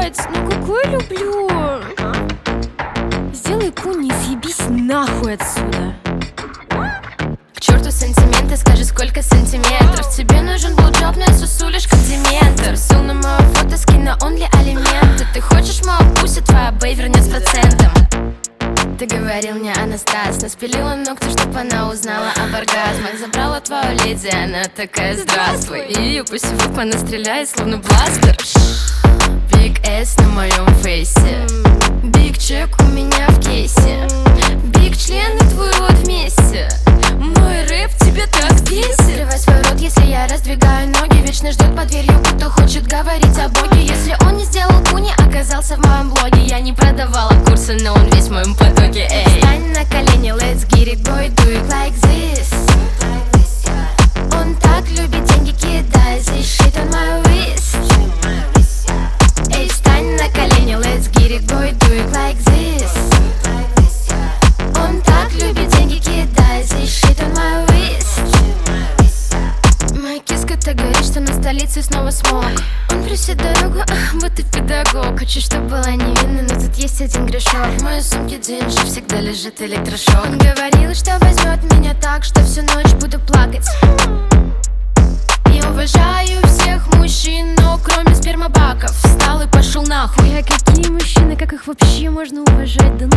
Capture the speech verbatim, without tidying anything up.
блядь, ну какой люблю. Сделай куни и съебись нахуй отсюда. К черту сантименты, скажи, сколько сантиметров. Тебе нужен был джоб, но я сусулишь как дементор. Сил на мое фото, скинь на онли алименты. Ты хочешь мою пусть, твоя бэй вернет с процентом. Ты говорил мне, Анастас, наспилила ногти, чтоб она узнала об оргазмах. Забрала твою леди, она такая здравствуй. И ее пусевик она стреляет, словно бластер. Биг эс на моем фейсе, биг чек у меня в кейсе, биг член и твой рот вместе. Мой рэп тебе так бесит. Открывай свой рот, если я раздвигаю ноги. Вечно ждет под дверью, кто хочет говорить о Боге. Если он не сделал куни, оказался в моем блоге. Я не продавала курсы, но он весь в моем потоке. Эй, встань на колени, let's get it, boy, do it like this. Он так любит деньги, кидай this shit on my wrist. Эй, встань на колени, let's get it, boy, do it like this. Он так любит деньги, кидай this shit on my wrist. Моя киска-то говорит, что на столице снова смог. Он просит дорогу, ах, будто педагог. Хочу, чтобы была невинна, но тут есть один грешок. В моей сумке деньги всегда лежит электрошок. Он говорил, что возьмет меня так, что всю ночь буду плакать. Я уважаю всех мужчин, но кроме спермобаков. Встал и пошел нахуй. А какие мужчины, как их вообще можно уважать? Да